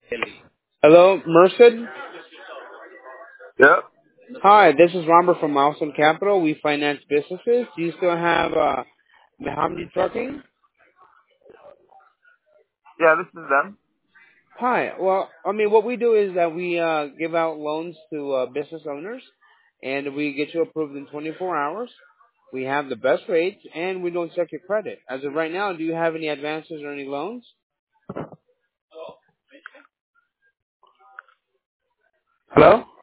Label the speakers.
Speaker 1: Hello, Merced.
Speaker 2: Yep.
Speaker 1: Hi, this is Robert from Milestone Capital. We finance businesses. Do you still have Mohammed Trucking?
Speaker 2: Yeah, this is them.
Speaker 1: Hi. Well, I mean, what we do is that we give out loans to business owners, and we get you approved in 24 hours. We have the best rates, and we don't check your credit. As of right now, do you have any advances or any loans? Hello?